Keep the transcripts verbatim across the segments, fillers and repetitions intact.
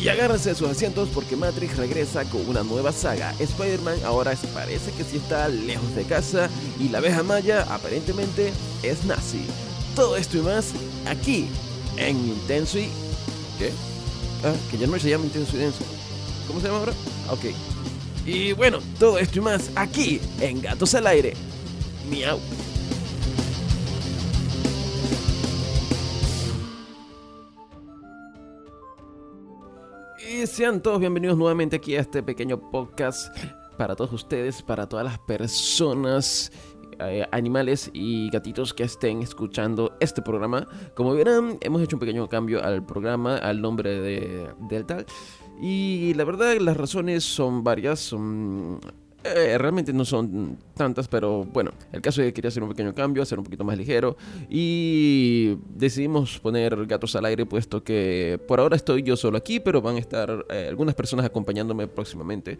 Y agárrense de sus asientos porque Matrix regresa con una nueva saga. Spider-Man ahora parece que sí está lejos de casa y la abeja maya aparentemente es nazi. Todo esto y más aquí en Intenso y... ¿Qué? Ah, que ya no se llama Intenso y Denso. ¿Cómo se llama ahora? Ok. Y bueno, todo esto y más aquí en Gatos al Aire. Miau. Y sean todos bienvenidos nuevamente aquí a este pequeño podcast para todos ustedes, para todas las personas, eh, animales y gatitos que estén escuchando este programa. Como verán, hemos hecho un pequeño cambio al programa, al nombre de, del tal. Y la verdad, las razones son varias, son... Eh, realmente no son tantas, pero bueno, el caso es que quería hacer un pequeño cambio, hacer un poquito más ligero y decidimos poner Gatos al Aire, puesto que por ahora estoy yo solo aquí, pero van a estar eh, algunas personas acompañándome próximamente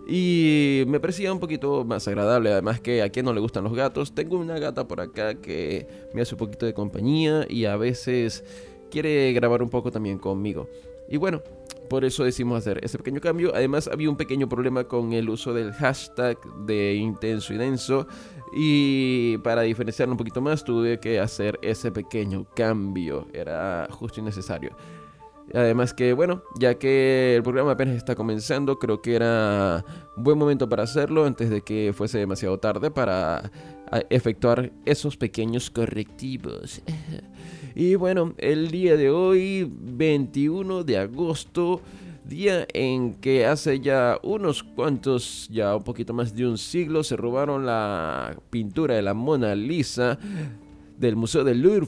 y me parecía un poquito más agradable, además que a quien no le gustan los gatos. Tengo una gata por acá que me hace un poquito de compañía y a veces quiere grabar un poco también conmigo. Y bueno, por eso decidimos hacer ese pequeño cambio. Además había un pequeño problema con el uso del hashtag de Intenso y Denso, y para diferenciarlo un poquito más tuve que hacer ese pequeño cambio. Era justo y necesario. Además que bueno, ya que el programa apenas está comenzando, creo que era un buen momento para hacerlo antes de que fuese demasiado tarde para efectuar esos pequeños correctivos. Y bueno, el día de hoy, veintiuno de agosto, día en que hace ya unos cuantos, ya un poquito más de un siglo, se robaron la pintura de la Mona Lisa del Museo del Louvre.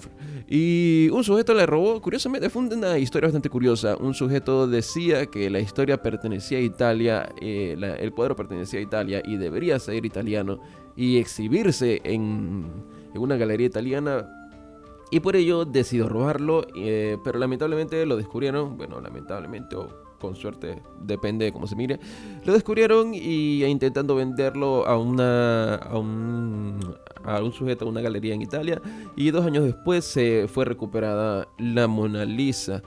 Y un sujeto le robó, curiosamente, fue una historia bastante curiosa. Un sujeto decía que la historia pertenecía a Italia, eh, la, el cuadro pertenecía a Italia y debería ser italiano y exhibirse en, en una galería italiana. Y por ello decidió robarlo, eh, pero lamentablemente lo descubrieron, bueno, lamentablemente o con suerte, depende de cómo se mire, lo descubrieron y intentando venderlo a una a un, a un sujeto a una galería en Italia, y dos años después se fue recuperada la Mona Lisa.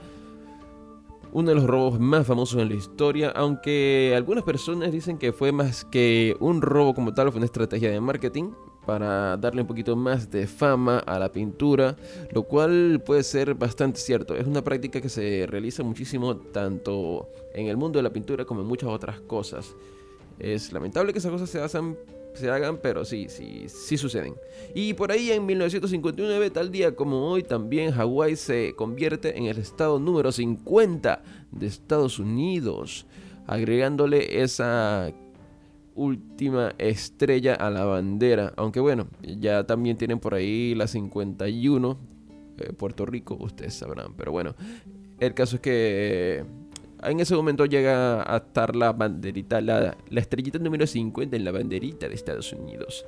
Uno de los robos más famosos en la historia, aunque algunas personas dicen que fue más que un robo como tal, fue una estrategia de marketing para darle un poquito más de fama a la pintura, lo cual puede ser bastante cierto. Es una práctica que se realiza muchísimo tanto en el mundo de la pintura como en muchas otras cosas. Es lamentable que esas cosas se hagan, se hagan pero sí, sí, sí suceden. Y por ahí en mil novecientos cincuenta y nueve, tal día como hoy, también Hawái se convierte en el estado número cincuenta de Estados Unidos, agregándole esa última estrella a la bandera. Aunque bueno, ya también tienen por ahí la cincuenta y uno, eh, Puerto Rico, ustedes sabrán. Pero bueno, el caso es que eh, en ese momento llega a estar la banderita, la, la estrellita número cincuenta en la banderita de Estados Unidos.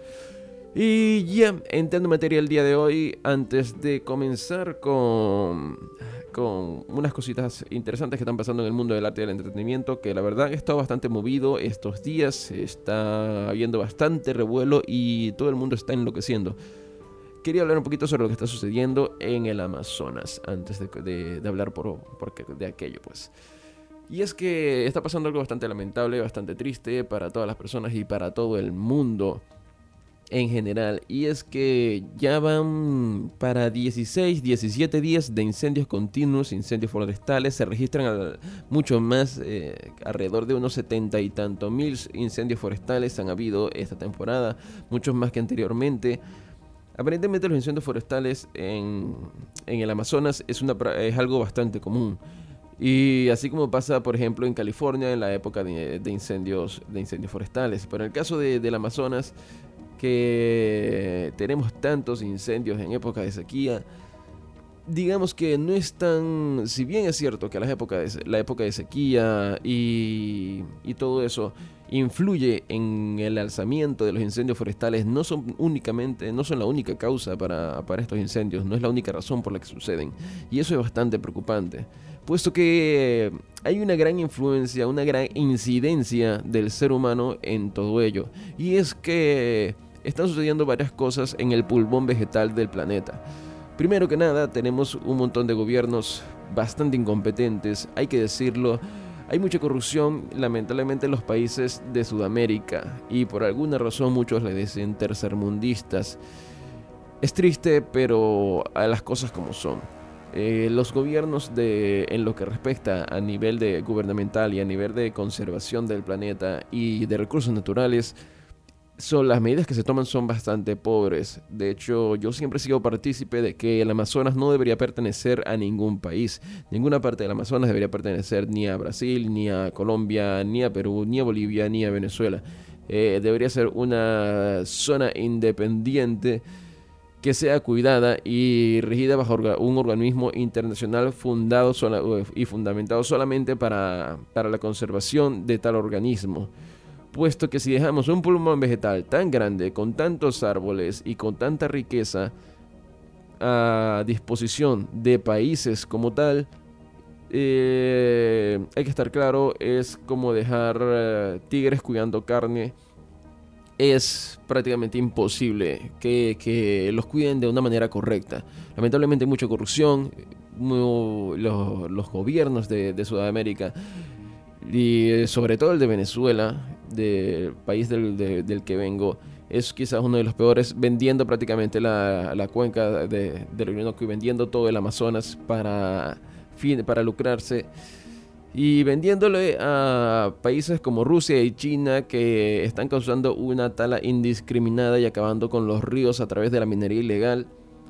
Y ya, entrando en materia el día de hoy, antes de comenzar con, con unas cositas interesantes que están pasando en el mundo del arte y del entretenimiento, que la verdad he estado bastante movido estos días, está habiendo bastante revuelo y todo el mundo está enloqueciendo. Quería hablar un poquito sobre lo que está sucediendo en el Amazonas, antes de, de, de hablar por, por, de aquello, pues. Y es que está pasando algo bastante lamentable, bastante triste para todas las personas y para todo el mundo en general, y es que ya van para dieciséis, diecisiete días de incendios continuos, incendios forestales. Se registran al, mucho más, eh, alrededor de unos setenta y tantos mil incendios forestales han habido esta temporada, muchos más que anteriormente. Aparentemente los incendios forestales en, en el Amazonas es, una, es algo bastante común. Y así como pasa, por ejemplo, en California en la época de, de, incendios, de incendios forestales. Pero en el caso de, del Amazonas, que tenemos tantos incendios en época de sequía, digamos que no es tan... Si bien es cierto que la época de, la época de sequía y, y todo eso influye en el alzamiento de los incendios forestales, no son únicamente, no son la única causa para, para estos incendios, no es la única razón por la que suceden. Y eso es bastante preocupante, puesto que hay una gran influencia, una gran incidencia del ser humano en todo ello. Y es que están sucediendo varias cosas en el pulmón vegetal del planeta. Primero que nada, tenemos un montón de gobiernos bastante incompetentes, hay que decirlo. Hay mucha corrupción, lamentablemente, en los países de Sudamérica, y por alguna razón muchos le dicen tercermundistas. Es triste, pero a las cosas como son. Eh, los gobiernos de, en lo que respecta a nivel de gubernamental y a nivel de conservación del planeta y de recursos naturales, son, las medidas que se toman son bastante pobres. De hecho, yo siempre he sido partícipe de que el Amazonas no debería pertenecer a ningún país. Ninguna parte del Amazonas debería pertenecer ni a Brasil, ni a Colombia, ni a Perú, ni a Bolivia, ni a Venezuela. Eh, debería ser una zona independiente que sea cuidada y regida bajo un organismo internacional fundado sola, y fundamentado solamente para, para la conservación de tal organismo. Puesto que si dejamos un pulmón vegetal tan grande, con tantos árboles y con tanta riqueza a disposición de países como tal, eh, hay que estar claro, es como dejar uh, tigres cuidando carne. Es prácticamente imposible que, que los cuiden de una manera correcta. Lamentablemente hay mucha corrupción, muy, los, los gobiernos de, de Sudamérica y sobre todo el de Venezuela, del país del, de, del que vengo, es quizás uno de los peores, vendiendo prácticamente la, la cuenca de, del Orinoco y vendiendo todo el Amazonas para, fin, para lucrarse. Y vendiéndole a países como Rusia y China, que están causando una tala indiscriminada y acabando con los ríos a través de la minería ilegal.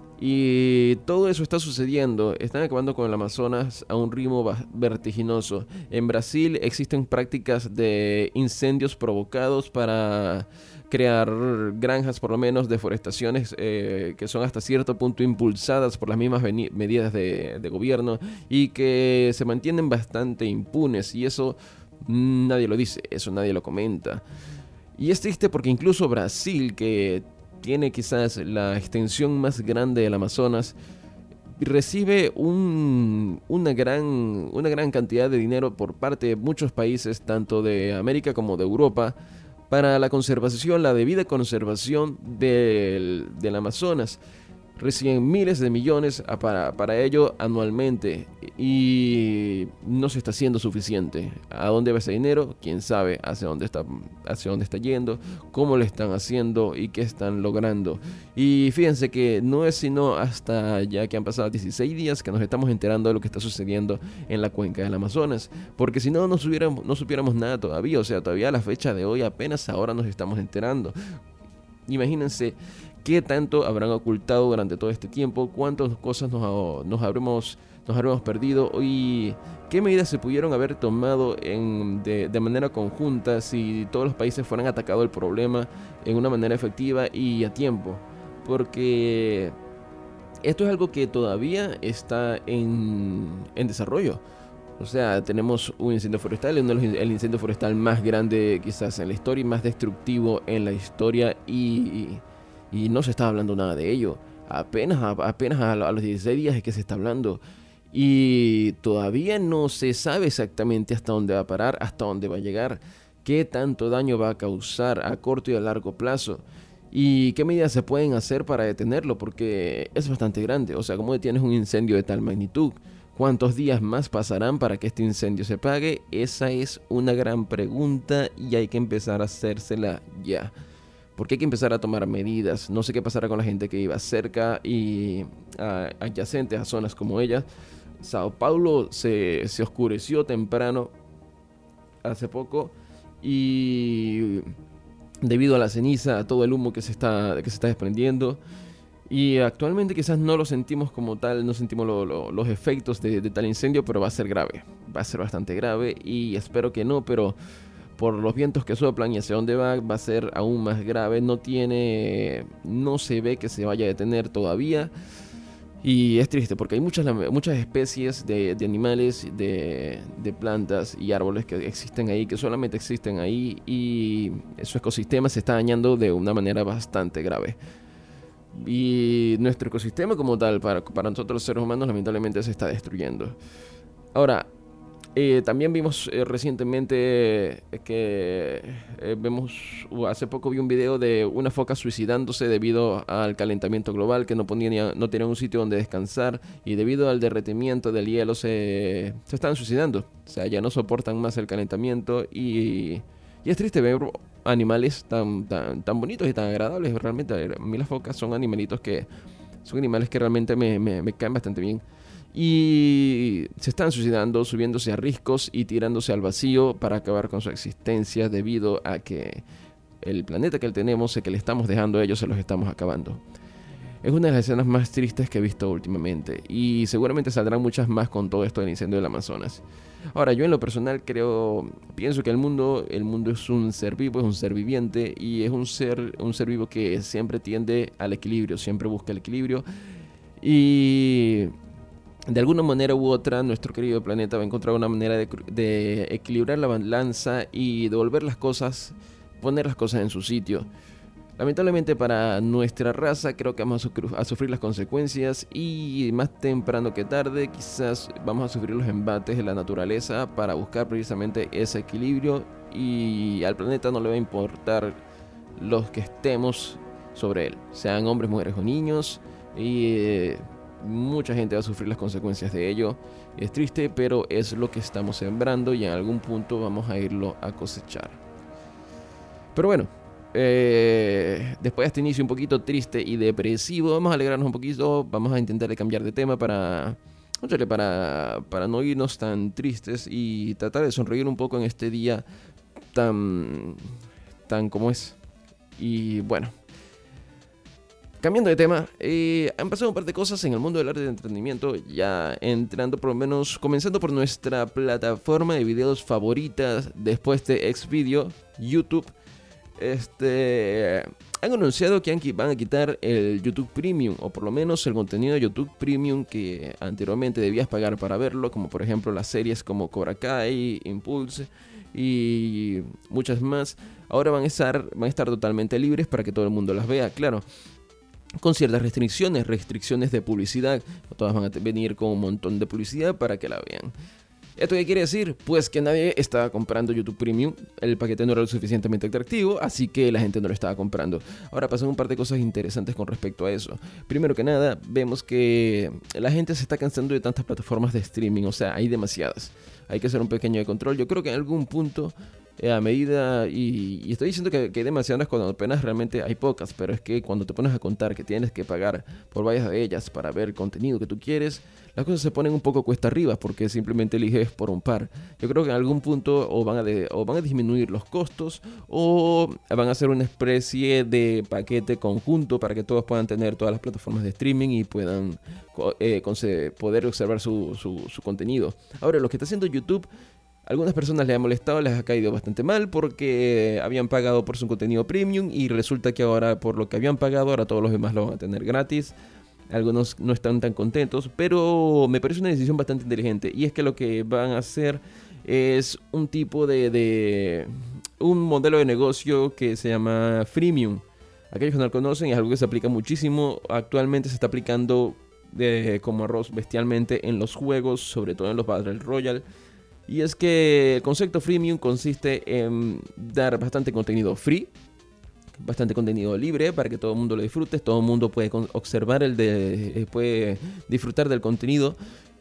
Y todo eso está sucediendo, están acabando con el Amazonas a un ritmo vertiginoso. En Brasil existen prácticas de incendios provocados para crear granjas, por lo menos deforestaciones eh, que son hasta cierto punto impulsadas por las mismas medidas de, de gobierno y que se mantienen bastante impunes, y eso nadie lo dice, eso nadie lo comenta. Y es triste porque incluso Brasil, que tiene quizás la extensión más grande del Amazonas, recibe un, una, gran, una gran cantidad de dinero por parte de muchos países, tanto de América como de Europa, para la conservación, la debida conservación del, del Amazonas. Reciben miles de millones para, para ello anualmente, y no se está haciendo suficiente. ¿A dónde va ese dinero? Quién sabe hacia dónde está, hacia dónde está yendo, cómo lo están haciendo y qué están logrando. Y fíjense que no es sino hasta ya que han pasado dieciséis días que nos estamos enterando de lo que está sucediendo en la cuenca del Amazonas, porque si no, no supiéramos, no supiéramos nada todavía. O sea, todavía a la fecha de hoy apenas ahora nos estamos enterando. Imagínense qué tanto habrán ocultado durante todo este tiempo, cuántas cosas nos, nos, habremos, nos habremos perdido y qué medidas se pudieron haber tomado en, de, de manera conjunta si todos los países fueran atacados el problema en una manera efectiva y a tiempo. Porque esto es algo que todavía está en, en desarrollo. O sea, tenemos un incendio forestal, uno de los, el incendio forestal más grande quizás en la historia y más destructivo en la historia, y... Y no se está hablando nada de ello. Apenas, apenas a los dieciséis días es que se está hablando. Y todavía no se sabe exactamente hasta dónde va a parar, hasta dónde va a llegar, qué tanto daño va a causar a corto y a largo plazo. Y qué medidas se pueden hacer para detenerlo, porque es bastante grande. O sea, ¿cómo detienes un incendio de tal magnitud? ¿Cuántos días más pasarán para que este incendio se apague? Esa es una gran pregunta y hay que empezar a hacérsela ya. Porque hay que empezar a tomar medidas. No sé qué pasará con la gente que iba cerca y a, adyacentes a zonas como ella. Sao Paulo se, se oscureció temprano hace poco, y debido a la ceniza, a todo el humo que se está, que se está desprendiendo. Y actualmente quizás no lo sentimos como tal, no sentimos lo, lo, los efectos de, de tal incendio, pero va a ser grave. Va a ser bastante grave y espero que no, pero... por los vientos que soplan y hacia dónde va, va a ser aún más grave. No tiene, no se ve que se vaya a detener todavía. Y es triste porque hay muchas, muchas especies de, de animales, de, de plantas y árboles que existen ahí, que solamente existen ahí, y su ecosistema se está dañando de una manera bastante grave. Y nuestro ecosistema como tal, para, para nosotros los seres humanos, lamentablemente se está destruyendo. Ahora, Eh, también vimos eh, recientemente eh, que eh, vemos, uh, hace poco vi un video de una foca suicidándose debido al calentamiento global, que no, ponía, no tenían un sitio donde descansar y debido al derretimiento del hielo se, se están suicidando. O sea, ya no soportan más el calentamiento y, y es triste ver animales tan, tan, tan bonitos y tan agradables. Realmente a mí las focas son animalitos que son animales que realmente me, me, me caen bastante bien. Y se están suicidando, subiéndose a riscos y tirándose al vacío para acabar con su existencia debido a que el planeta que tenemos, el que le estamos dejando a ellos, se los estamos acabando. Es una de las escenas más tristes que he visto últimamente y seguramente saldrán muchas más con todo esto del incendio del Amazonas. Ahora, yo en lo personal creo, pienso que el mundo, el mundo es un ser vivo, es un ser viviente y es un ser, un ser vivo que siempre tiende al equilibrio, siempre busca el equilibrio y de alguna manera u otra, nuestro querido planeta va a encontrar una manera de, de equilibrar la balanza y devolver las cosas, poner las cosas en su sitio. Lamentablemente para nuestra raza creo que vamos a sufrir las consecuencias y más temprano que tarde quizás vamos a sufrir los embates de la naturaleza para buscar precisamente ese equilibrio y al planeta no le va a importar los que estemos sobre él, sean hombres, mujeres o niños y... Eh, mucha gente va a sufrir las consecuencias de ello. Es triste, pero es lo que estamos sembrando y en algún punto vamos a irlo a cosechar. Pero bueno, eh, después de este inicio un poquito triste y depresivo, vamos a alegrarnos un poquito. Vamos a intentar de cambiar de tema para, para, para no irnos tan tristes y tratar de sonreír un poco en este día tan, tan como es. Y bueno, cambiando de tema, eh, han pasado un par de cosas en el mundo del arte de entretenimiento, ya entrando por lo menos, comenzando por nuestra plataforma de videos favoritas después de Xvideo, YouTube. Este, han anunciado que van a quitar el YouTube Premium, o por lo menos el contenido de YouTube Premium que anteriormente debías pagar para verlo, como por ejemplo las series como Cobra Kai, Impulse y muchas más. Ahora van a estar, van a estar totalmente libres para que todo el mundo las vea, claro, con ciertas restricciones, restricciones de publicidad. Todas van a venir con un montón de publicidad para que la vean. ¿Esto qué quiere decir? Pues que nadie estaba comprando YouTube Premium. El paquete no era lo suficientemente atractivo, así que la gente no lo estaba comprando. Ahora pasan un par de cosas interesantes con respecto a eso. Primero que nada, vemos que la gente se está cansando de tantas plataformas de streaming. O sea, hay demasiadas. Hay que hacer un pequeño control. Yo creo que en algún punto... a medida, y, y estoy diciendo que, que hay demasiadas cuando apenas realmente hay pocas, pero es que cuando te pones a contar que tienes que pagar por varias de ellas para ver el contenido que tú quieres, las cosas se ponen un poco cuesta arriba porque simplemente eliges por un par. Yo creo que en algún punto o van a, de, o van a disminuir los costos o van a hacer una especie de paquete conjunto para que todos puedan tener todas las plataformas de streaming y puedan eh, poder observar su, su, su contenido. Ahora, lo que está haciendo YouTube, algunas personas les ha molestado, les ha caído bastante mal porque habían pagado por su contenido premium y resulta que ahora por lo que habían pagado, ahora todos los demás lo van a tener gratis. Algunos no están tan contentos, pero me parece una decisión bastante inteligente y es que lo que van a hacer es un tipo de, de un modelo de negocio que se llama freemium. Aquellos que no lo conocen, es algo que se aplica muchísimo. Actualmente se está aplicando de, como arroz bestialmente en los juegos, sobre todo en los Battle Royale. Y es que el concepto freemium consiste en dar bastante contenido free, bastante contenido libre para que todo el mundo lo disfrute, todo el mundo puede observar el de, puede disfrutar del contenido,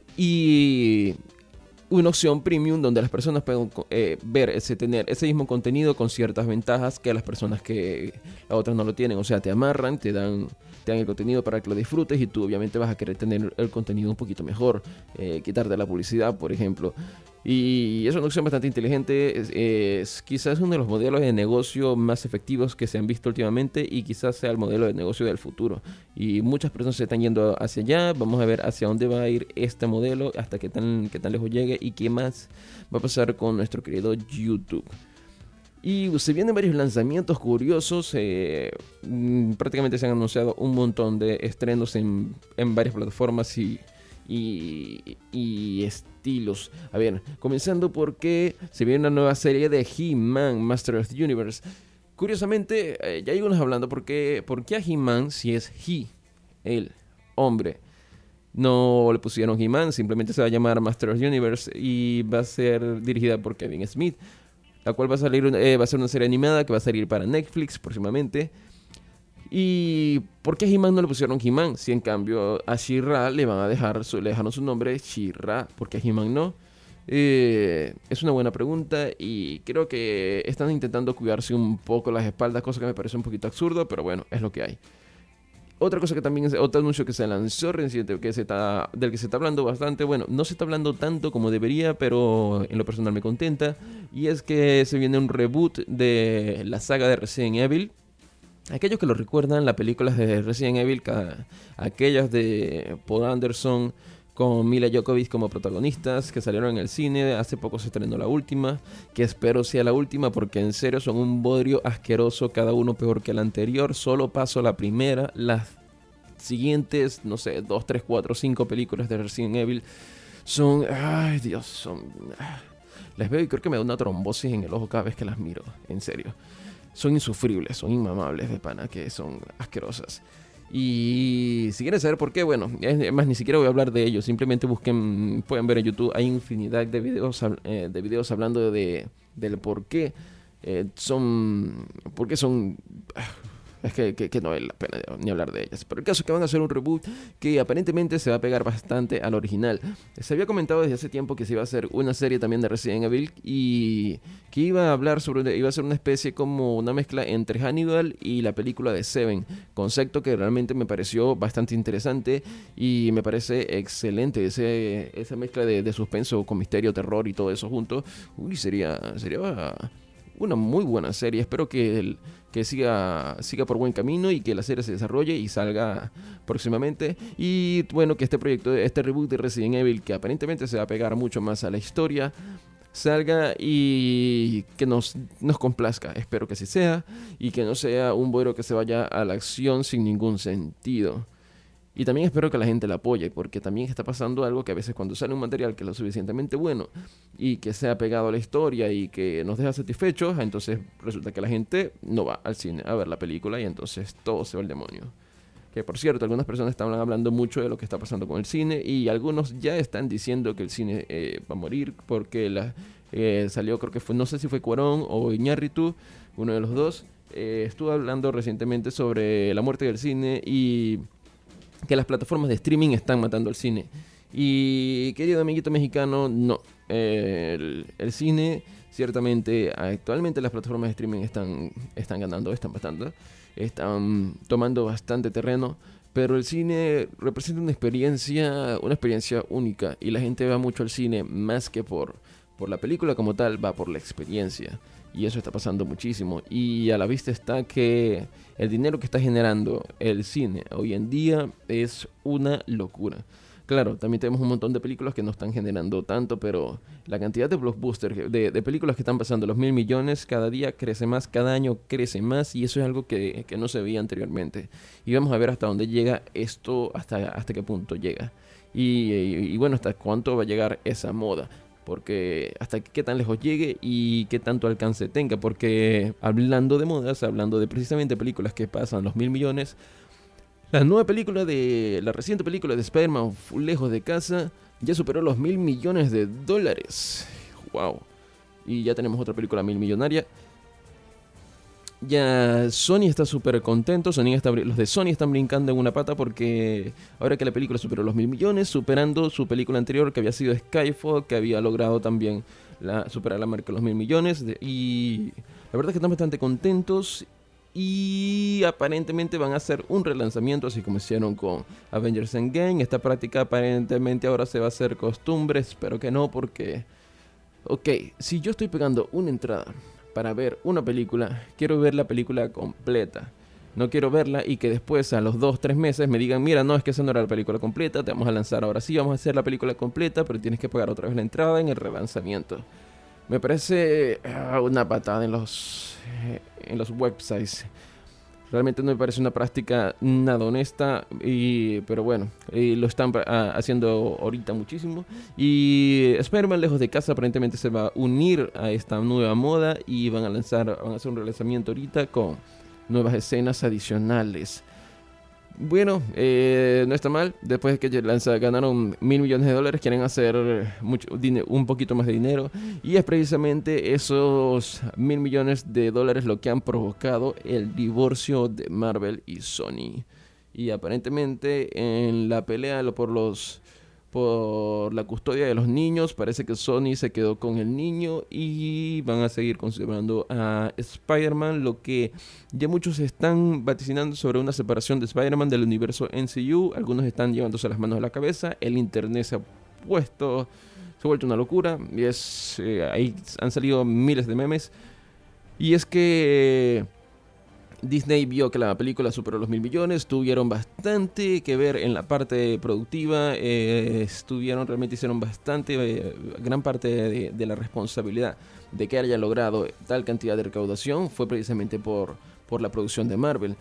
y una opción premium donde las personas pueden eh, ver ese, tener ese mismo contenido con ciertas ventajas que las personas que las otras no lo tienen. O sea, te amarran, te dan, te dan el contenido para que lo disfrutes y tú obviamente vas a querer tener el contenido un poquito mejor, eh, quitarte la publicidad, por ejemplo. Y es una opción bastante inteligente. Es, es quizás uno de los modelos de negocio más efectivos que se han visto últimamente y quizás sea el modelo de negocio del futuro. Y muchas personas se están yendo hacia allá. Vamos a ver hacia dónde va a ir este modelo, hasta qué tan, qué tan lejos llegue y qué más va a pasar con nuestro querido YouTube. Y se vienen varios lanzamientos curiosos. Eh, prácticamente se han anunciado un montón de estrenos en, en varias plataformas y... Y, y estilos. A ver, comenzando porque se viene una nueva serie de He-Man, Master of the Universe. Curiosamente, eh, ya hay unos hablando, ¿por qué, ¿por qué a He-Man si es He, el hombre? No le pusieron He-Man, simplemente se va a llamar Masters Universe y va a ser dirigida por Kevin Smith, la cual va a salir, eh, va a ser una serie animada que va a salir para Netflix próximamente. ¿Y por qué a He-Man no le pusieron He-Man? Si en cambio a She-Ra le van a dejar su, le dejaron su nombre She-Ra, ¿por qué a He-Man no? Eh, es una buena pregunta y creo que están intentando cuidarse un poco las espaldas, cosa que me parece un poquito absurdo, pero bueno, es lo que hay. Otra cosa que también es otro anuncio que se lanzó reciente, que se está, del que se está hablando bastante, bueno, no se está hablando tanto como debería, pero en lo personal me contenta, y es que se viene un reboot de la saga de Resident Evil. Aquellos que lo recuerdan, las películas de Resident Evil, cada, aquellas de Paul Anderson con Mila Jovovich como protagonistas, que salieron en el cine, hace poco se estrenó la última, que espero sea la última porque en serio son un bodrio asqueroso, cada uno peor que el anterior. Solo paso la primera, las siguientes, no sé, dos, tres, cuatro, cinco películas de Resident Evil son, ay Dios, son, les veo y creo que me da una trombosis en el ojo cada vez que las miro, en serio. Son insufribles, son inmamables de pana, que son asquerosas. Y si quieren saber por qué, bueno, es más, ni siquiera voy a hablar de ello. Simplemente busquen, pueden ver en YouTube, hay infinidad de videos, eh, de videos hablando de del por qué eh, son, por qué son, es que, que, que no vale la pena ni hablar de ellas. Pero el caso es que van a hacer un reboot que aparentemente se va a pegar bastante al original. Se había comentado desde hace tiempo que se iba a hacer una serie también de Resident Evil y que iba a hablar sobre, iba a ser una especie como una mezcla entre Hannibal y la película de Seven, concepto que realmente me pareció bastante interesante y me parece excelente ese, esa mezcla de, de suspenso con misterio, terror y todo eso junto. Uy, sería, sería una muy buena serie. Espero que, el, que siga, siga por buen camino y que la serie se desarrolle y salga próximamente. Y bueno, que este proyecto, este reboot de Resident Evil, que aparentemente se va a pegar mucho más a la historia, salga y que nos, nos complazca. Espero que así sea y que no sea un vuelo que se vaya a la acción sin ningún sentido. Y también espero que la gente la apoye, porque también está pasando algo que a veces cuando sale un material que es lo suficientemente bueno y que sea pegado a la historia y que nos deja satisfechos, entonces resulta que la gente no va al cine a ver la película y entonces todo se va al demonio. Que por cierto, algunas personas están hablando mucho de lo que está pasando con el cine y algunos ya están diciendo que el cine eh, va a morir porque la, eh, salió, creo que fue, no sé si fue Cuarón o Iñárritu, uno de los dos, eh, estuvo hablando recientemente sobre la muerte del cine y que las plataformas de streaming están matando al cine. Y querido amiguito mexicano, no. Eh, el, el cine, ciertamente, actualmente las plataformas de streaming están, están ganando, están matando, están tomando bastante terreno. Pero el cine representa una experiencia, una experiencia única. Y la gente va mucho al cine más que por, por la película como tal, va por la experiencia. Y eso está pasando muchísimo. Y a la vista está que el dinero que está generando el cine hoy en día es una locura. Claro, también tenemos un montón de películas que no están generando tanto, pero la cantidad de blockbusters, de, de películas que están pasando los mil millones, cada día crece más, cada año crece más, y eso es algo que, que no se veía anteriormente. Y vamos a ver hasta dónde llega esto, hasta, hasta qué punto llega. Y, y, y bueno, hasta cuánto va a llegar esa moda. Porque hasta qué tan lejos llegue y qué tanto alcance tenga. Porque hablando de modas, hablando de precisamente películas que pasan los mil millones, la nueva película de, la reciente película de Spider-Man, Lejos de Casa, ya superó los mil millones de dólares. Wow. Y ya tenemos otra película mil millonaria. Ya Sony está súper contento, Sony está, los de Sony están brincando en una pata porque ahora que la película superó los mil millones, superando su película anterior que había sido Skyfall, que había logrado también la, superar la marca de los mil millones, de, y la verdad es que están bastante contentos y aparentemente van a hacer un relanzamiento así como hicieron con Avengers Endgame. Esta práctica aparentemente ahora se va a hacer costumbre, espero que no porque, ok, si yo estoy pegando una entrada para ver una película, quiero ver la película completa. No quiero verla y que después a los dos, tres meses me digan, mira, no, es que esa no era la película completa, te vamos a lanzar ahora sí, vamos a hacer la película completa, pero tienes que pagar otra vez la entrada en el relanzamiento. Me parece uh, una patada en los, eh, en los websites. Realmente no me parece una práctica nada honesta, y, pero bueno, y lo están uh, haciendo ahorita muchísimo. Y Spider-Man Lejos de Casa aparentemente se va a unir a esta nueva moda y van a lanzar, van a hacer un relanzamiento ahorita con nuevas escenas adicionales. Bueno, eh, no está mal. Después de que lanza, ganaron mil millones de dólares, quieren hacer mucho, un poquito más de dinero. Y es precisamente esos mil millones de dólares lo que han provocado el divorcio de Marvel y Sony. Y aparentemente en la pelea por los... por la custodia de los niños, parece que Sony se quedó con el niño y van a seguir considerando a Spider-Man, lo que ya muchos están vaticinando sobre una separación de Spider-Man del universo M C U. Algunos están llevándose las manos a la cabeza, el internet se ha puesto, se ha vuelto una locura, y es eh, ahí han salido miles de memes, y es que Disney vio que la película superó los mil millones, tuvieron bastante que ver en la parte productiva, eh, estuvieron, realmente hicieron bastante, eh, gran parte de, de la responsabilidad de que haya logrado tal cantidad de recaudación fue precisamente por, por la producción de Marvel.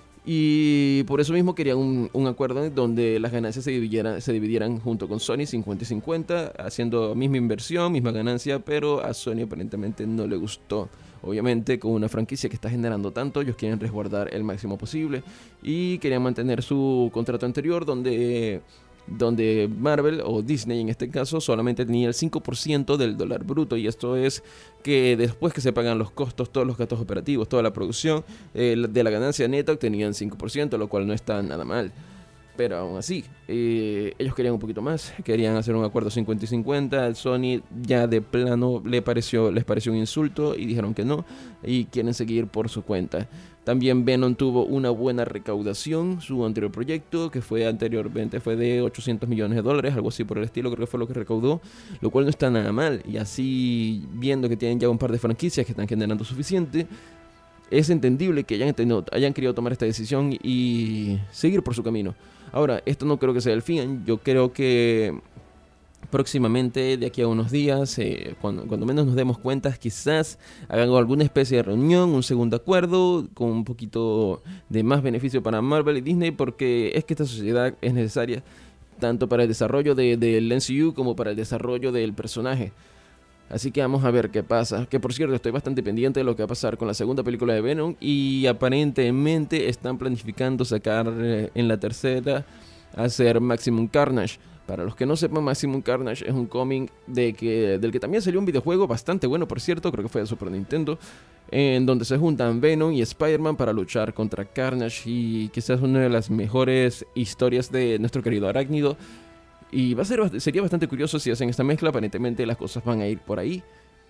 Y por eso mismo querían un, un acuerdo donde las ganancias se dividieran, se dividieran junto con Sony cincuenta y cincuenta, haciendo misma inversión, misma ganancia, pero a Sony aparentemente no le gustó. Obviamente, con una franquicia que está generando tanto, ellos quieren resguardar el máximo posible y querían mantener su contrato anterior donde, donde Marvel o Disney en este caso solamente tenía el cinco por ciento del dólar bruto, y esto es que después que se pagan los costos, todos los gastos operativos, toda la producción, eh, de la ganancia neta obtenían cinco por ciento, lo cual no está nada mal. Pero aún así, eh, ellos querían un poquito más, querían hacer un acuerdo cincuenta y cincuenta. Al Sony ya de plano le pareció, les pareció un insulto y dijeron que no, y quieren seguir por su cuenta. También Venom tuvo una buena recaudación, su anterior proyecto, que fue anteriormente fue de ochocientos millones de dólares, algo así por el estilo, creo que fue lo que recaudó, lo cual no está nada mal. Y así, viendo que tienen ya un par de franquicias que están generando suficiente, es entendible que hayan, entendido, hayan querido tomar esta decisión y seguir por su camino. Ahora, esto no creo que sea el fin. Yo creo que próximamente, de aquí a unos días, eh, cuando, cuando menos nos demos cuenta, quizás hagan alguna especie de reunión, un segundo acuerdo, con un poquito de más beneficio para Marvel y Disney, porque es que esta sociedad es necesaria tanto para el desarrollo de, del M C U como para el desarrollo del personaje. Así que vamos a ver qué pasa. Que por cierto, estoy bastante pendiente de lo que va a pasar con la segunda película de Venom. Y aparentemente están planificando sacar eh, en la tercera, hacer Maximum Carnage. Para los que no sepan, Maximum Carnage es un cómic de que, del que también salió un videojuego bastante bueno, por cierto. Creo que fue de Super Nintendo. En donde se juntan Venom y Spider-Man para luchar contra Carnage. Y quizás una de las mejores historias de nuestro querido Arácnido. Y va a ser, sería bastante curioso si hacen esta mezcla. Aparentemente las cosas van a ir por ahí.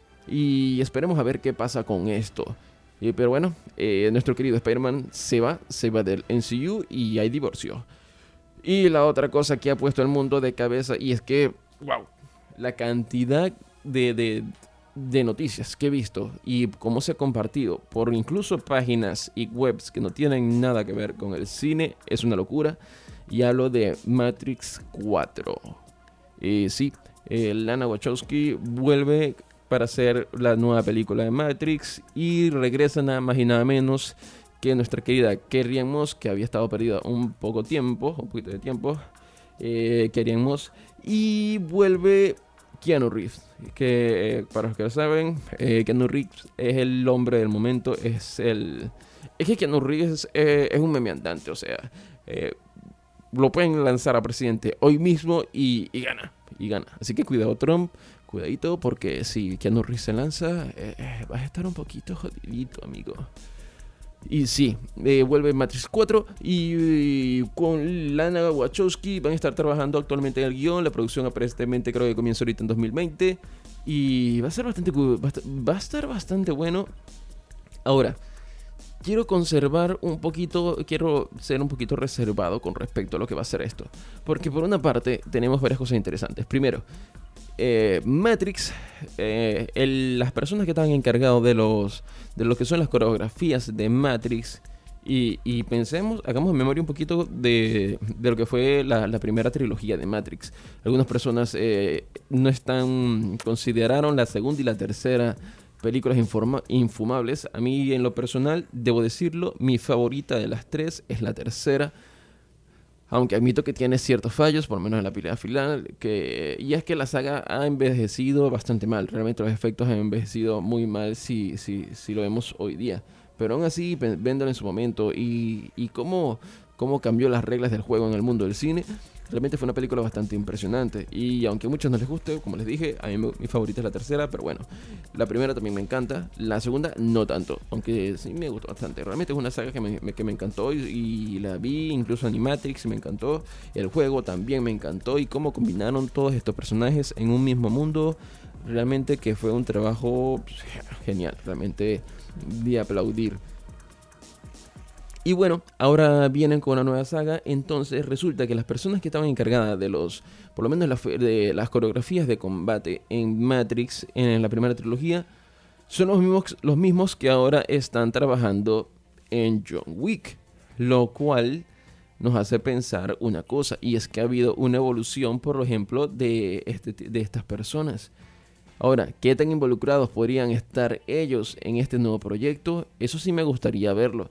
Y esperemos a ver qué pasa con esto. Eh, pero bueno, eh, nuestro querido Spider-Man se va, se va del M C U y hay divorcio. Y la otra cosa que ha puesto el mundo de cabeza, y es que, wow, la cantidad de, de, de noticias que he visto y cómo se ha compartido por incluso páginas y webs que no tienen nada que ver con el cine, es una locura. Y hablo de Matrix cuatro. Eh, sí, eh, Lana Wachowski vuelve para hacer la nueva película de Matrix. Y regresa nada más y nada menos que nuestra querida Carrie-Anne Moss, que había estado perdida un poco tiempo, un poquito de tiempo. Eh, Carrie-Anne Moss. Y vuelve Keanu Reeves, que eh, para los que lo saben, eh, Keanu Reeves es el hombre del momento. Es el... Es que Keanu Reeves eh, es un meme andante, o sea... Eh, lo pueden lanzar a presidente hoy mismo y, y gana, y gana. Así que cuidado Trump, cuidadito, porque si Keanu Reeves se lanza, eh, eh, vas a estar un poquito jodidito, amigo. Y sí, eh, vuelve Matrix cuatro y, y con Lana Wachowski van a estar trabajando actualmente en el guión. La producción aparentemente creo que comienza ahorita en dos mil veinte y va a ser bastante, va a, va a estar bastante bueno. Ahora, quiero conservar un poquito, quiero ser un poquito reservado con respecto a lo que va a ser esto. Porque por una parte tenemos varias cosas interesantes. Primero, eh, Matrix, eh, el, las personas que estaban encargados de los de lo que son las coreografías de Matrix, y, y pensemos, hagamos en memoria un poquito de, de lo que fue la, la primera trilogía de Matrix. Algunas personas eh, no están, consideraron la segunda y la tercera películas informa- infumables. A mí, en lo personal, debo decirlo, mi favorita de las tres es la tercera, aunque admito que tiene ciertos fallos, por lo menos en la pelea final, que, y es que la saga ha envejecido bastante mal. Realmente los efectos han envejecido muy mal si, si, si lo vemos hoy día. Pero aún así, viéndolo en su momento, y, y cómo, cómo cambió las reglas del juego en el mundo del cine. Realmente fue una película bastante impresionante. Y aunque a muchos no les guste, como les dije, a mí me, mi favorita es la tercera. Pero bueno, la primera también me encanta. La segunda no tanto, aunque sí me gustó bastante. Realmente es una saga que me, me, que me encantó y, y la vi. Incluso Animatrix me encantó. El juego también me encantó. Y cómo combinaron todos estos personajes en un mismo mundo. Realmente que fue un trabajo pues, genial. Realmente de aplaudir. Y bueno, ahora vienen con una nueva saga. Entonces resulta que las personas que estaban encargadas de los, por lo menos las, de las coreografías de combate en Matrix, en la primera trilogía, son los mismos, los mismos que ahora están trabajando en John Wick. Lo cual nos hace pensar una cosa, y es que ha habido una evolución, por ejemplo, de, este, de estas personas. Ahora, ¿qué tan involucrados podrían estar ellos en este nuevo proyecto? Eso sí me gustaría verlo.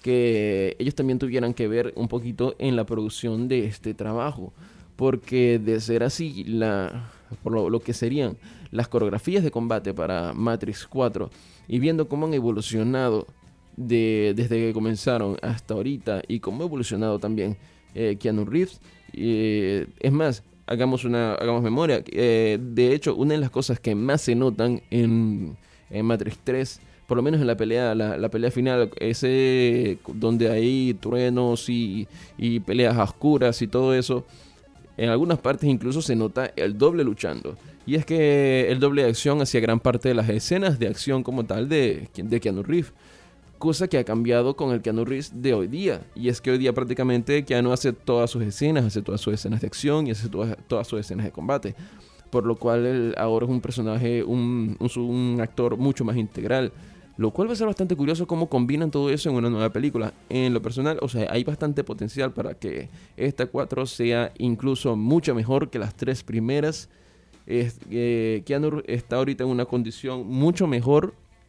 Que ellos también tuvieran que ver un poquito en la producción de este trabajo, porque de ser así, la, por lo, lo que serían las coreografías de combate para Matrix cuatro, y viendo cómo han evolucionado de, desde que comenzaron hasta ahorita, y cómo ha evolucionado también eh, Keanu Reeves, eh, es más, hagamos, una, hagamos memoria, eh, de hecho, una de las cosas que más se notan en, en Matrix tres, por lo menos en la pelea, la, la pelea final, ese donde hay truenos y, y peleas oscuras y todo eso, en algunas partes incluso se nota el doble luchando. Y es que el doble de acción hacía gran parte de las escenas de acción como tal de, de Keanu Reeves. Cosa que ha cambiado con el Keanu Reeves de hoy día. Y es que hoy día prácticamente Keanu hace todas sus escenas, hace todas sus escenas de acción y hace todas, todas sus escenas de combate. Por lo cual él ahora es un personaje, un, un, un actor mucho más integral. Lo cual va a ser bastante curioso cómo combinan todo eso en una nueva película. En lo personal, o sea, hay bastante potencial para que esta cuatro sea incluso mucho mejor que las tres primeras. Es, eh, Keanu está ahorita en una condición mucho mejor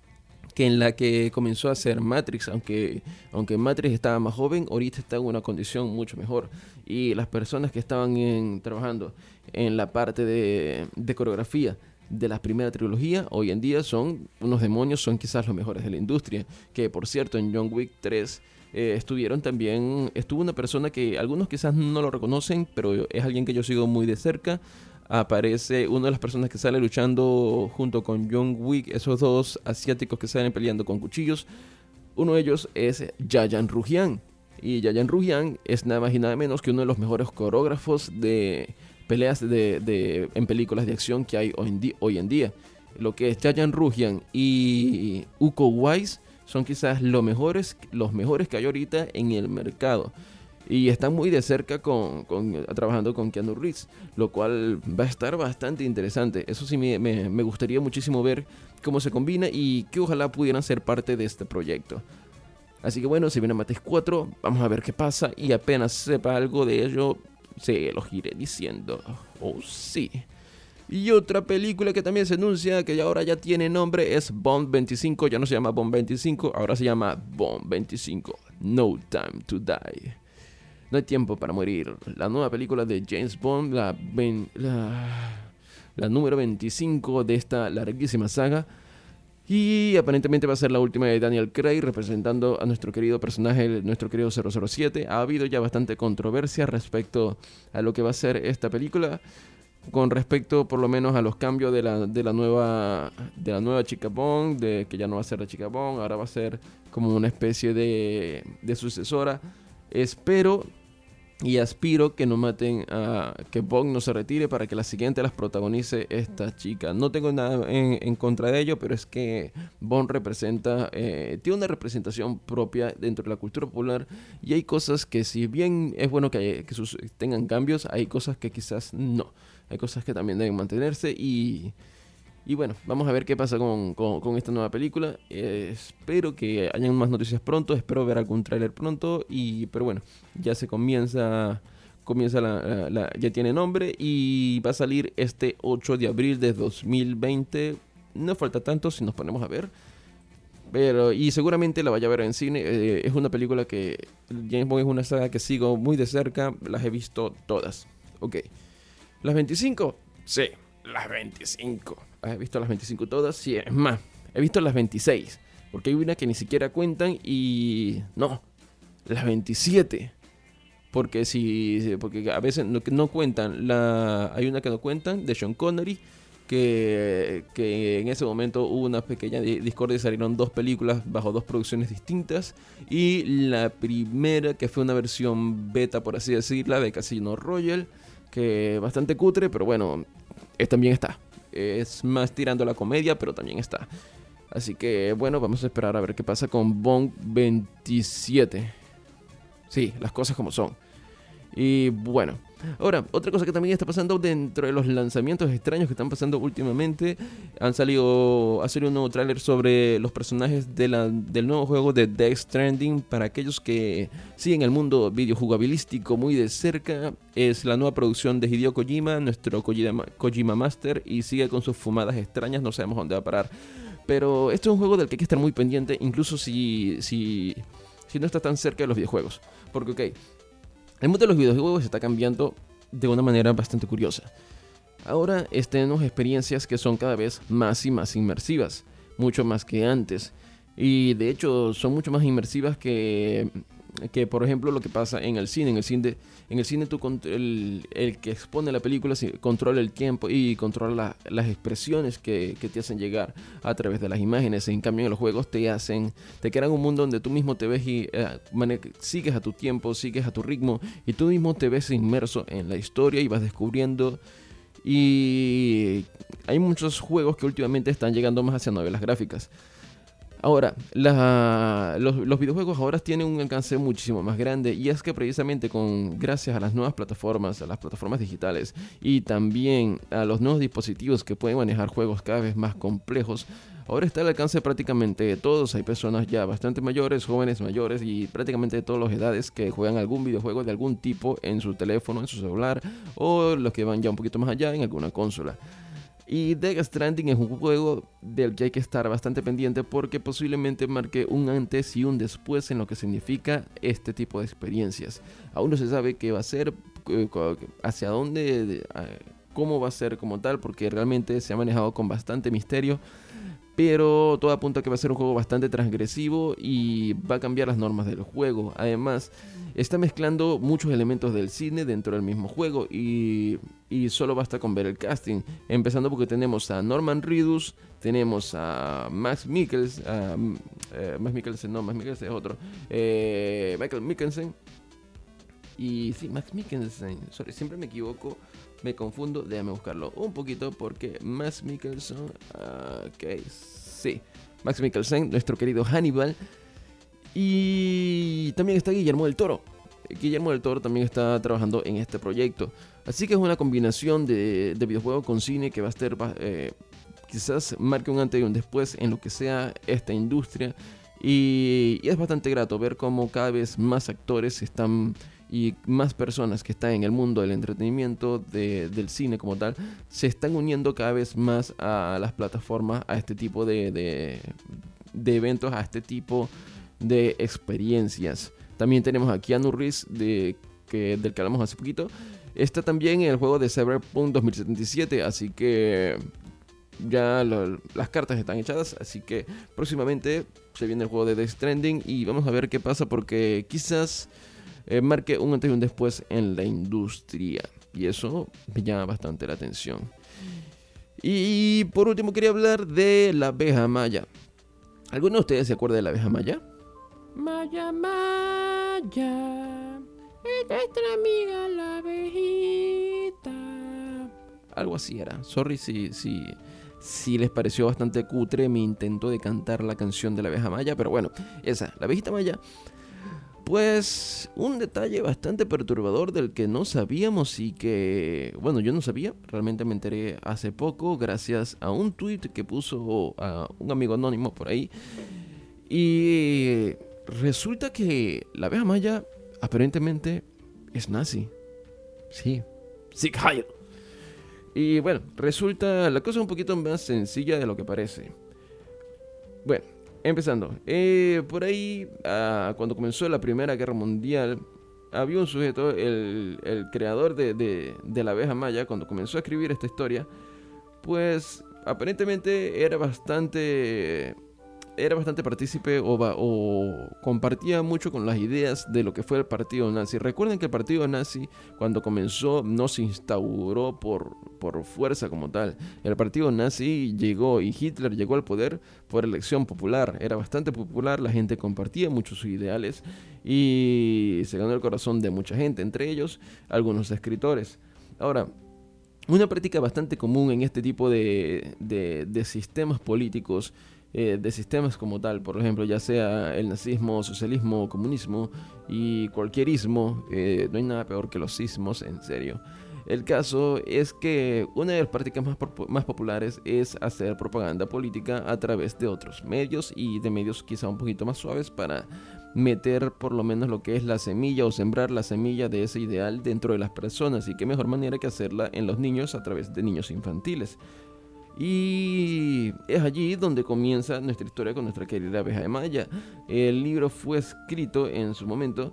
que en la que comenzó a hacer Matrix. Aunque, aunque Matrix estaba más joven, ahorita está en una condición mucho mejor. Y las personas que estaban en, trabajando en la parte de, de coreografía de la primera trilogía, hoy en día son unos demonios, son quizás los mejores de la industria. Que por cierto, en John Wick tres eh, estuvieron también, estuvo una persona que algunos quizás no lo reconocen, pero es alguien que yo sigo muy de cerca. Aparece una de las personas que sale luchando junto con John Wick, esos dos asiáticos que salen peleando con cuchillos. Uno de ellos es Yayan Ruhian, y Yayan Ruhian es nada más y nada menos que uno de los mejores coreógrafos de peleas de, de, en películas de acción que hay hoy en, di- hoy en día. Lo que es Yayan Ruhian y Uko Wise son quizás los mejores, los mejores que hay ahorita en el mercado. Y están muy de cerca con, con, trabajando con Keanu Reeves, lo cual va a estar bastante interesante. Eso sí me, me, me gustaría muchísimo ver cómo se combina y que ojalá pudieran ser parte de este proyecto. Así que bueno, se viene Matrix cuatro, vamos a ver qué pasa, y apenas sepa algo de ello, se los iré diciendo. Oh sí. Y otra película que también se anuncia, que ahora ya tiene nombre, es Bond veinticinco. Ya no se llama Bond veinticinco, ahora se llama Bond veinticinco. No Time to Die. No hay tiempo para morir. La nueva película de James Bond, la, la, la número veinticinco de esta larguísima saga. Y aparentemente va a ser la última de Daniel Craig representando a nuestro querido personaje, nuestro querido cero cero siete. Ha habido ya bastante controversia respecto a lo que va a ser esta película, con respecto por lo menos a los cambios de la, de la nueva de la nueva chica Bond, de que ya no va a ser la chica Bond, ahora va a ser como una especie de, de sucesora. Espero y aspiro que no maten a que Bond no se retire para que la siguiente las protagonice esta chica. No tengo nada en, en contra de ello, pero es que Bond representa eh, tiene una representación propia dentro de la cultura popular, y hay cosas que, si bien es bueno que, hay, que sus, tengan cambios, hay cosas que quizás no. Hay cosas que también deben mantenerse, y Y bueno, vamos a ver qué pasa con, con, con esta nueva película. Eh, espero que hayan más noticias pronto. Espero ver algún tráiler pronto. Y, pero bueno, ya se comienza. Comienza la, la, la. Ya tiene nombre. Y va a salir este ocho de abril de dos mil veinte. No falta tanto si nos ponemos a ver. Pero, y seguramente la vaya a ver en cine. Eh, es una película que. James Bond es una saga que sigo muy de cerca. Las he visto todas. Ok. ¿Las veinticinco? Sí, las veinticinco. ¿He visto las veinticinco todas? Sí, es más, he visto las veintiséis, porque hay una que ni siquiera cuentan. Y no, las veintisiete. porque si porque a veces no, no cuentan, la hay una que no cuentan, de Sean Connery, que, que en ese momento hubo una pequeña discordia y salieron dos películas bajo dos producciones distintas, y la primera, que fue una versión beta, por así decirla, de Casino Royale, que bastante cutre, pero bueno, es, también está. Es más tirando a la comedia, pero también está. Así que bueno, vamos a esperar a ver qué pasa con Bond veintisiete. Sí, las cosas como son. Y bueno, ahora, otra cosa que también está pasando dentro de los lanzamientos extraños que están pasando últimamente, han salido, ha salido un nuevo tráiler sobre los personajes de la, del nuevo juego de Death Stranding. Para aquellos que siguen el mundo videojugabilístico muy de cerca, es la nueva producción de Hideo Kojima, nuestro Kojima, Kojima Master, y sigue con sus fumadas extrañas, no sabemos dónde va a parar. Pero esto es un juego del que hay que estar muy pendiente, incluso si, si, si no está tan cerca de los videojuegos. Porque, ok, el mundo de los videojuegos está cambiando de una manera bastante curiosa. Ahora tenemos experiencias que son cada vez más y más inmersivas, mucho más que antes. Y de hecho son mucho más inmersivas que, que por ejemplo, lo que pasa en el cine. En el cine, en el cine tú, el, el que expone la película controla el tiempo y controla la, las expresiones que, que te hacen llegar a través de las imágenes. En cambio, en los juegos te hacen, te crean un mundo donde tú mismo te ves y eh, sigues a tu tiempo, sigues a tu ritmo, y tú mismo te ves inmerso en la historia y vas descubriendo. Y hay muchos juegos que últimamente están llegando más hacia novelas gráficas. Ahora, la, los, los videojuegos ahora tienen un alcance muchísimo más grande, y es que precisamente con gracias a las nuevas plataformas, a las plataformas digitales y también a los nuevos dispositivos que pueden manejar juegos cada vez más complejos, ahora está al alcance prácticamente de todos. Hay personas ya bastante mayores, jóvenes, mayores y prácticamente de todas las edades que juegan algún videojuego de algún tipo en su teléfono, en su celular, o los que van ya un poquito más allá en alguna consola. Y Death Stranding es un juego del que hay que estar bastante pendiente, porque posiblemente marque un antes y un después en lo que significa este tipo de experiencias. Aún no se sabe qué va a ser, hacia dónde, cómo va a ser como tal, porque realmente se ha manejado con bastante misterio. Pero todo apunta a que va a ser un juego bastante transgresivo y va a cambiar las normas del juego. Además, está mezclando muchos elementos del cine dentro del mismo juego, y, y solo basta con ver el casting. Empezando porque tenemos a Norman Reedus, tenemos a Max Mikkelsen, a, eh, Max Mikkelsen, no, Max Mikkelsen es otro, eh, Michael Mikkelsen. Y sí, Max Mikkelsen, sorry, siempre me equivoco, me confundo, déjame buscarlo un poquito porque Max Mikkelsen, ok, sí, Max Mikkelsen, nuestro querido Hannibal. Y también está Guillermo del Toro. Guillermo del Toro también está trabajando en este proyecto. Así que es una combinación de, de videojuego con cine que va a estar, eh, quizás marque un antes y un después en lo que sea esta industria. Y, y es bastante grato ver cómo cada vez más actores están, y más personas que están en el mundo del entretenimiento, de, del cine como tal, se están uniendo cada vez más a las plataformas, a este tipo de, de, de eventos, a este tipo de experiencias. También tenemos a Keanu Reeves, de, que, del que hablamos hace poquito. Está también en el juego de Cyberpunk dos mil setenta y siete, así que ya lo, las cartas están echadas. Así que próximamente se viene el juego de Death Stranding y vamos a ver qué pasa, porque quizás Eh, marque un antes y un después en la industria, y eso me llama bastante la atención. Y por último quería hablar de la abeja maya. ¿Alguno de ustedes se acuerda de la abeja maya? Maya, Maya, es nuestra amiga la abejita. Algo así era. Sorry si, si, si les pareció bastante cutre mi intento de cantar la canción de la abeja maya, pero bueno, esa, la abejita maya. Pues un detalle bastante perturbador del que no sabíamos, y que, bueno, yo no sabía, realmente me enteré hace poco gracias a un tweet que puso a un amigo anónimo por ahí. Y resulta que la abeja maya aparentemente es nazi. Sí, Sieg Heil. Y bueno, resulta la cosa un poquito más sencilla de lo que parece. Bueno, empezando, eh, por ahí, ah, cuando comenzó la Primera Guerra Mundial, había un sujeto, el, el creador de, de, de la abeja maya, cuando comenzó a escribir esta historia, pues aparentemente era bastante era bastante partícipe o, o compartía mucho con las ideas de lo que fue el partido nazi. Recuerden que el partido nazi, cuando comenzó, no se instauró por, por fuerza como tal. El partido nazi llegó y Hitler llegó al poder por elección popular. Era bastante popular, la gente compartía mucho sus ideales y se ganó el corazón de mucha gente, entre ellos algunos escritores. Ahora, una práctica bastante común en este tipo de, de, de sistemas políticos, eh, de sistemas como tal, por ejemplo, ya sea el nazismo, socialismo, comunismo y cualquier ismo, eh, no hay nada peor que los ismos, en serio. El caso es que una de las prácticas más, más populares es hacer propaganda política a través de otros medios y de medios quizá un poquito más suaves para meter por lo menos lo que es la semilla o sembrar la semilla de ese ideal dentro de las personas, y qué mejor manera que hacerla en los niños a través de niños infantiles. Y es allí donde comienza nuestra historia con nuestra querida abeja de Maya. El libro fue escrito en su momento,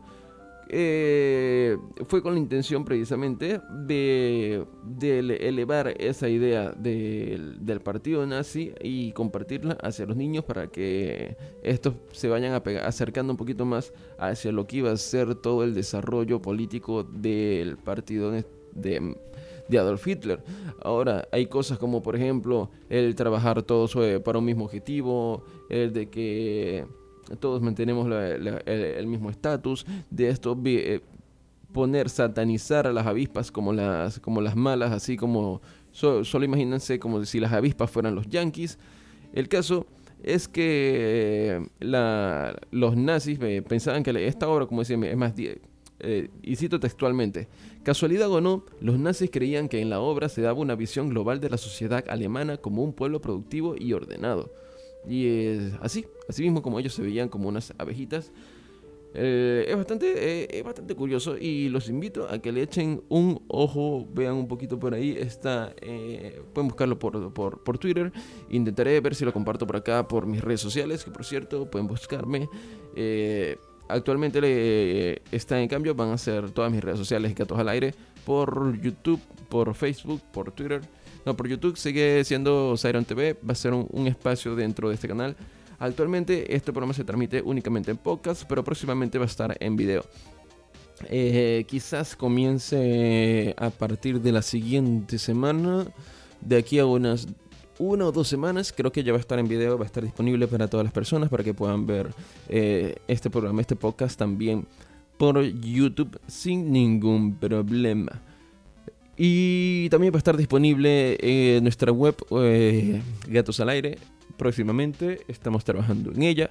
eh, fue con la intención precisamente de, de elevar esa idea de, del partido nazi y compartirla hacia los niños para que estos se vayan a pegar, acercando un poquito más hacia lo que iba a ser todo el desarrollo político del partido de, de de Adolf Hitler. Ahora, hay cosas como, por ejemplo, el trabajar todos para un mismo objetivo, el de que todos mantenemos la, la, el, el mismo estatus, de esto eh, poner, satanizar a las avispas como las, como las malas, así como, so, solo imagínense como si las avispas fueran los yanquis. El caso es que eh, la, los nazis eh, pensaban que esta obra, como decía, es más... Eh, y cito textualmente: casualidad o no, los nazis creían que en la obra se daba una visión global de la sociedad alemana como un pueblo productivo y ordenado. Y eh, así, así mismo como ellos se veían como unas abejitas. Eh, es, bastante, eh, es bastante curioso y los invito a que le echen un ojo, vean un poquito por ahí. Está, eh, pueden buscarlo por, por, por Twitter. Intentaré ver si lo comparto por acá por mis redes sociales, que por cierto pueden buscarme. Eh, Actualmente eh, está en cambio, van a ser todas mis redes sociales Gatos al Aire, por YouTube, por Facebook, por Twitter. No, por YouTube sigue siendo Siron T V, va a ser un, un espacio dentro de este canal. Actualmente este programa se transmite únicamente en podcast, pero próximamente va a estar en video. Eh, quizás comience a partir de la siguiente semana, de aquí a unas una o dos semanas, creo que ya va a estar en video, va a estar disponible para todas las personas para que puedan ver eh, este programa, este podcast también por YouTube sin ningún problema. Y también va a estar disponible en nuestra web eh, Gatos al Aire próximamente, estamos trabajando en ella.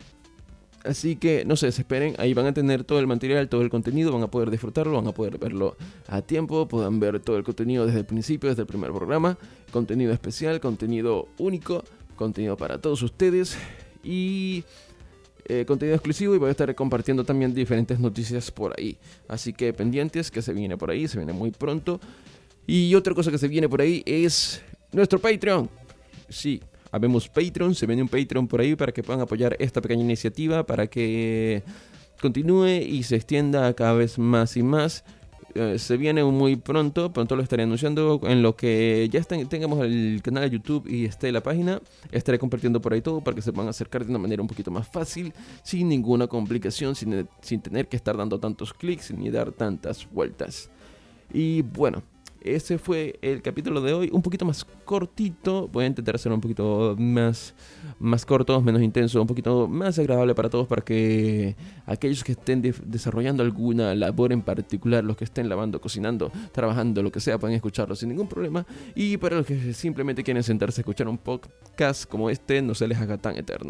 Así que no se desesperen, ahí van a tener todo el material, todo el contenido, van a poder disfrutarlo, van a poder verlo a tiempo, puedan ver todo el contenido desde el principio, desde el primer programa, contenido especial, contenido único, contenido para todos ustedes y eh, contenido exclusivo, y voy a estar compartiendo también diferentes noticias por ahí. Así que pendientes, que se viene por ahí, se viene muy pronto. Y otra cosa que se viene por ahí es nuestro Patreon. Sí. Habemos Patreon, se viene un Patreon por ahí para que puedan apoyar esta pequeña iniciativa, para que continúe y se extienda cada vez más y más. Eh, se viene muy pronto, pronto lo estaré anunciando. En lo que ya estén, tengamos el canal de YouTube y esté la página, estaré compartiendo por ahí todo para que se puedan acercar de una manera un poquito más fácil, sin ninguna complicación, sin, sin tener que estar dando tantos clics ni dar tantas vueltas. Y bueno, ese fue el capítulo de hoy, un poquito más cortito. Voy a intentar hacerlo un poquito más, más corto, menos intenso, un poquito más agradable para todos, para que aquellos que estén de- desarrollando alguna labor en particular, los que estén lavando, cocinando, trabajando, lo que sea, puedan escucharlo sin ningún problema. Y para los que simplemente quieren sentarse a escuchar un podcast como este, no se les haga tan eterno.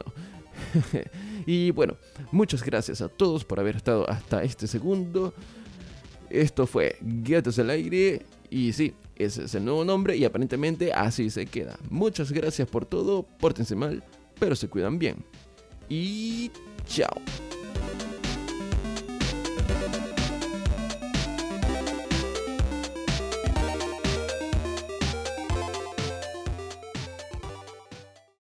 Y bueno, muchas gracias a todos por haber estado hasta este segundo. Esto fue Gatos al Aire. Y sí, ese es el nuevo nombre y aparentemente así se queda. Muchas gracias por todo, pórtense mal, pero se cuidan bien. Y chao.